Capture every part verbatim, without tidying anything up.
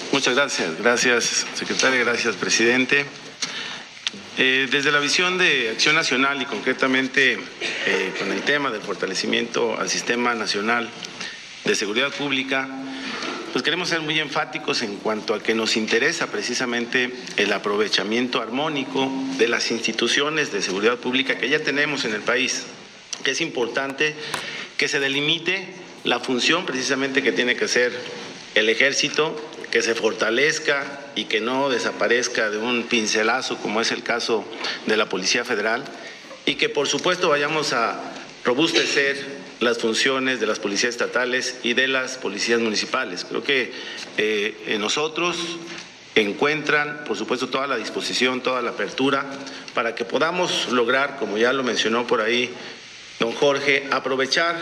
Muchas gracias. Gracias, secretaria. Gracias, presidente. Eh, desde la visión de Acción Nacional y concretamente eh, con el tema del fortalecimiento al Sistema Nacional de Seguridad Pública, pues queremos ser muy enfáticos en cuanto a que nos interesa precisamente el aprovechamiento armónico de las instituciones de seguridad pública que ya tenemos en el país, que es importante que se delimite la función precisamente que tiene que hacer el Ejército, que se fortalezca y que no desaparezca de un pincelazo, como es el caso de la Policía Federal, y que por supuesto vayamos a robustecer las funciones de las policías estatales y de las policías municipales. Creo que eh, nosotros encuentran, por supuesto, toda la disposición, toda la apertura para que podamos lograr, como ya lo mencionó por ahí don Jorge, aprovechar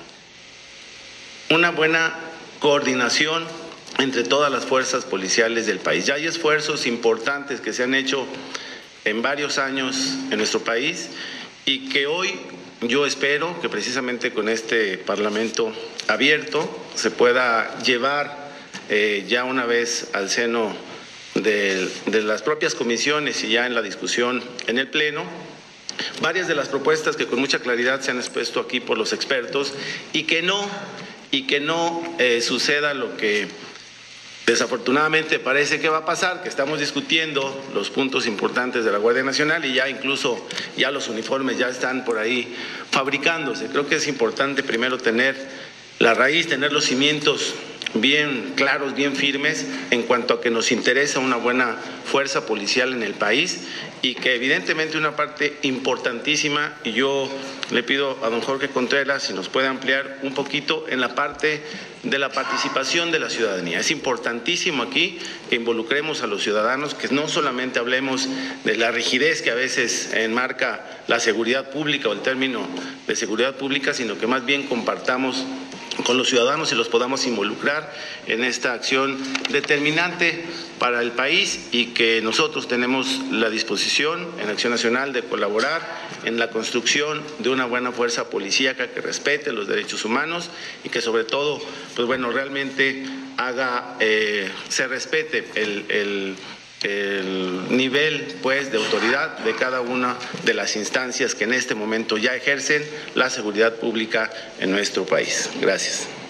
una buena coordinación entre todas las fuerzas policiales del país. Ya hay esfuerzos importantes que se han hecho en varios años en nuestro país y que hoy yo espero que precisamente con este Parlamento abierto se pueda llevar eh, ya una vez al seno de, de las propias comisiones y ya en la discusión en el Pleno varias de las propuestas que con mucha claridad se han expuesto aquí por los expertos y que no, y que no eh, suceda lo que desafortunadamente parece que va a pasar, que estamos discutiendo los puntos importantes de la Guardia Nacional y ya incluso ya los uniformes ya están por ahí fabricándose. Creo que es importante primero tener la raíz, tener los cimientos bien claros, bien firmes en cuanto a que nos interesa una buena fuerza policial en el país y que evidentemente una parte importantísima, y yo le pido a don Jorge Contreras si nos puede ampliar un poquito en la parte de la participación de la ciudadanía. Es importantísimo aquí que involucremos a los ciudadanos, que no solamente hablemos de la rigidez que a veces enmarca la seguridad pública o el término de seguridad pública, sino que más bien compartamos con los ciudadanos y los podamos involucrar en esta acción determinante para el país y que nosotros tenemos la disposición en Acción Nacional de colaborar en la construcción de una buena fuerza policíaca que respete los derechos humanos y que sobre todo, pues bueno, realmente haga, eh, se respete el, el el nivel pues de autoridad de cada una de las instancias que en este momento ya ejercen la seguridad pública en nuestro país. Gracias.